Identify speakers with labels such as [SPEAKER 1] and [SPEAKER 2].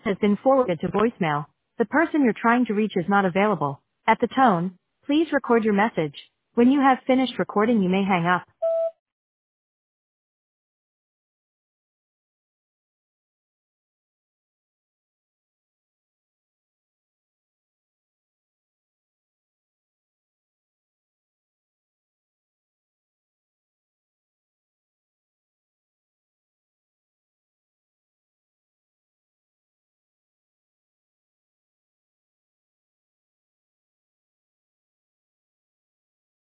[SPEAKER 1] has been forwarded to voicemail. The person you're trying to reach is not available. At the tone, please record your message. When you have finished recording, you may hang up.